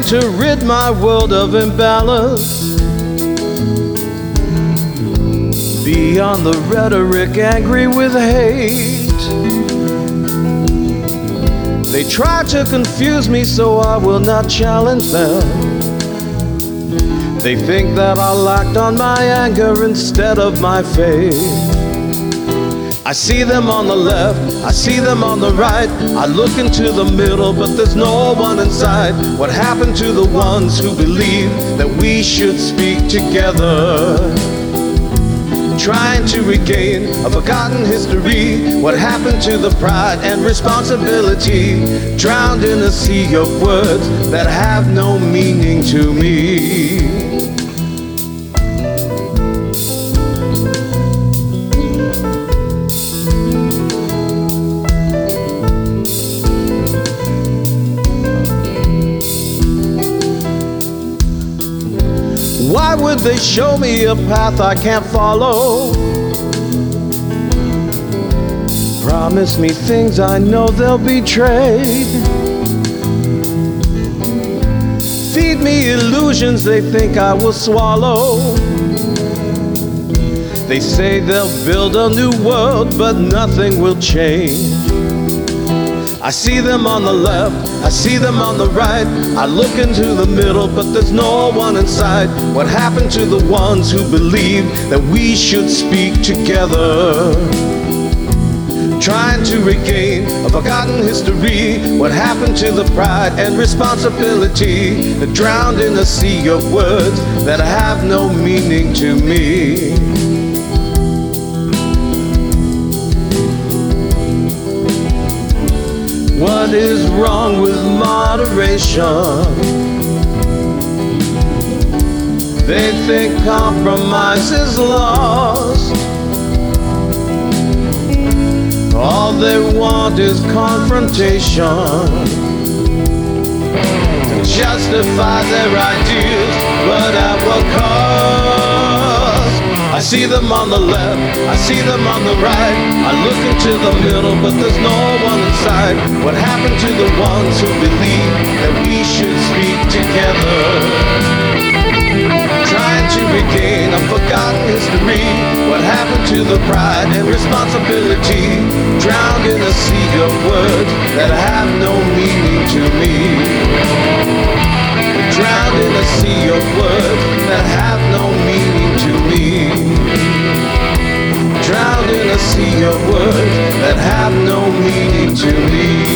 to rid my world of imbalance. Beyond the rhetoric, angry with hate, they try to confuse me, so I will not challenge them. They think that I lacked on my anger instead of my faith. I see them on the left, I see them on the right. I look into the middle, but there's no one inside. What happened to the ones who believe that we should speak together? Trying to regain a forgotten history. What happened to the pride and responsibility? Drowned in a sea of words that have no meaning to me. Why would they show me a path I can't follow? Promise me things I know they'll betray. Feed me illusions they think I will swallow. They say they'll build a new world, but nothing will change. I see them on the left, I see them on the right. I look into the middle, but there's no one inside. What happened to the ones who believe that we should speak together? Trying to regain a forgotten history. What happened to the pride and responsibility that drowned in a sea of words that have no meaning to me? What is wrong with moderation? They think compromise is lost. All they want is confrontation to justify their ideals, but at what cost? I see them on the left, I see them on the right. I look into the middle, but there's no one inside. What happened to the ones who believe that we should speak together? Trying to regain a forgotten history. What happened to the pride and responsibility? Drowned in a sea of words that have no meaning to me. Drowned in a sea of words that have no meaning to me. Drowned in a sea of words that have no meaning to me.